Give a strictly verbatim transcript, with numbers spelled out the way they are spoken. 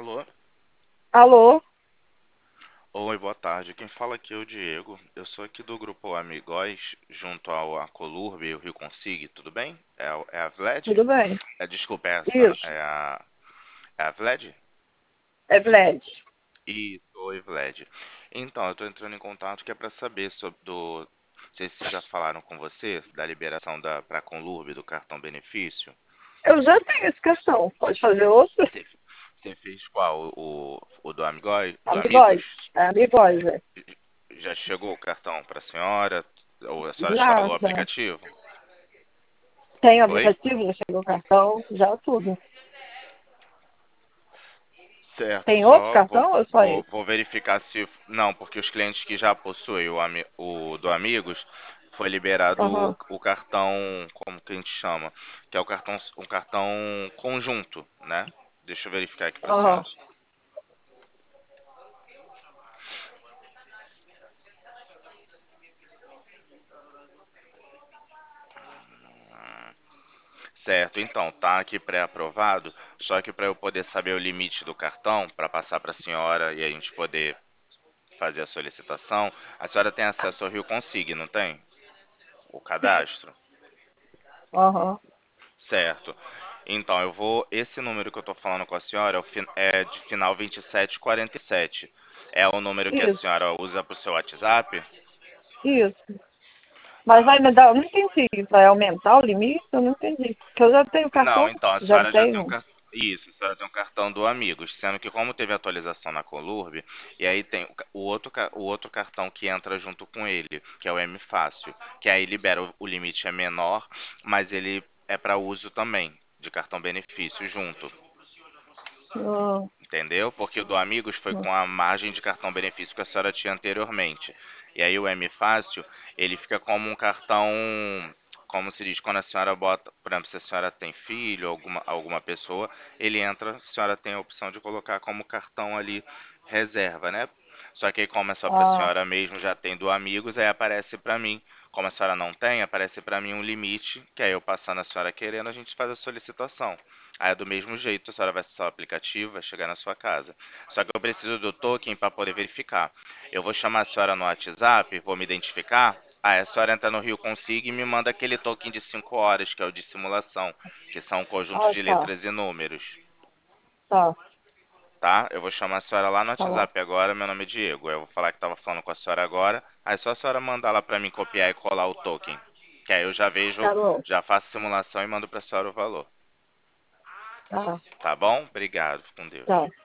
Alô? Alô? Oi, boa tarde. Quem fala aqui é o Diego. Eu sou aqui do grupo Amigóis, junto ao a Colurbe e o Rio Consigue, tudo bem? É, a- é a Vlad? Tudo bem? É, desculpa, é essa. Isso, É a, é a Vlad? é Vlad. Isso, oi, Vlad. Então, eu tô entrando em contato que é pra saber sobre do. Não sei se já falaram com você da liberação da pra Conlurbe do cartão benefício. Eu já tenho esse cartão. Pode fazer outro? Você, você fez qual? O, o do Amigói, do Amigóis. Amigos? É Amigóis, é. Já chegou o cartão para a senhora? Ou a senhora Já, instalou o já. aplicativo? Tem Oi? aplicativo, já chegou o cartão, já tudo. Certo, Tem outro só vou, cartão ou só vou, esse? vou verificar se. Não, porque os clientes que já possuem o, ami- o do Amigos foi liberado o, Aham, o cartão, como que a gente chama? Que é o cartão, um cartão conjunto, né? Deixa eu verificar aqui para a aham. senhora. Certo, então, tá aqui pré-aprovado, só que para eu poder saber o limite do cartão, para passar para a senhora e a gente poder fazer a solicitação, a senhora tem acesso ao Rio Consigne, não tem? O cadastro? Aham. Certo. Então, eu vou. Esse número que eu tô falando com a senhora é, o fin- é de final vinte e sete quarenta e sete. É o número que a Isso, senhora usa pro seu WhatsApp? isso. Mas Tá. vai me dar, eu não entendi. Vai aumentar o limite? Eu não entendi. Porque eu já tenho Não, cartão, então, a já senhora já tem um tenho. cartão. Isso, a senhora tem um cartão do Amigos, sendo que como teve atualização na Colurb, e aí tem o, ca- o outro, ca- o outro cartão que entra junto com ele, que é o M Fácil, que aí libera o, o limite é menor, mas ele é para uso também, de cartão benefício junto. Ah, Entendeu? Porque o do Amigos foi ah, com a margem de cartão benefício que a senhora tinha anteriormente. E aí o M Fácil, ele fica como um cartão, como se diz, quando a senhora bota, por exemplo, se a senhora tem filho, alguma, alguma pessoa, ele entra, a senhora tem a opção de colocar como cartão ali reserva, né? Só que aí como é só para a ah, senhora mesmo, já tem do Amigos, aí aparece para mim. Como a senhora não tem, aparece para mim um limite, que aí eu passando a senhora querendo, a gente faz a solicitação. Aí é do mesmo jeito, a senhora vai acessar o aplicativo, vai chegar na sua casa. Só que eu preciso do token para poder verificar. Eu vou chamar a senhora no WhatsApp, vou me identificar. Aí a senhora entra no Rio Consigo e me manda aquele token de cinco horas, que é o de simulação, que são um conjunto ah, de tá, letras e números. tá, Tá? Eu vou chamar a senhora lá no tá bom. WhatsApp agora, meu nome é Diego. Eu vou falar que estava falando com a senhora agora. Aí só a senhora mandar lá para mim copiar e colar o token. Que aí eu já vejo, Tá bom, já faço simulação e mando para a senhora o valor. tá, Tá bom? Obrigado, fique com Deus. tá.